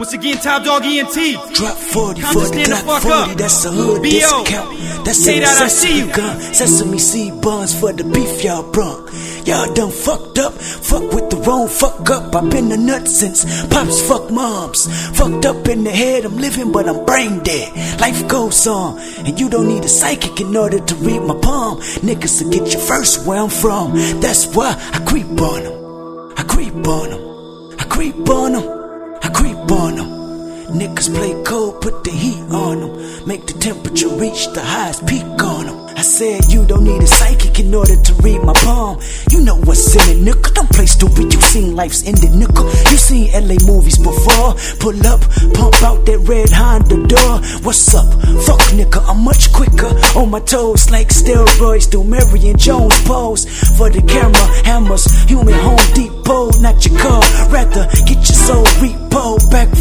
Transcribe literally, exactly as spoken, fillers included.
Once again, Top Dog E N T. Drop forty Come for just the stand the Glock fuck forty, up. that's a hood B O. discount. That's Say a that I see you. necessity gun. Sesame seed buns for the beef y'all brung. Y'all done fucked up, fuck with the wrong fuck up. I've been a nut since pops fuck moms. Fucked up in the head, I'm living but I'm brain dead. Life goes on, and you don't need a psychic in order to read my palm. Niggas will get you first where I'm from. That's why I creep on them. I creep on them. I creep on them. I creep on them. Niggas play cold, put the heat on them. Make the temperature reach the highest peak on them. I said you don't need a psychic in order to read my palm. You know what's in it, nigga. Don't play stupid, you seen life's ended, nigga. You seen L A movies before. Pull up, pump out that red Honda door. What's up? Fuck nigga, I'm much quicker. On my toes like steroids do Marion Jones pose. For the camera, hammers, human Home Depot, not your car. Rather get your soul repo back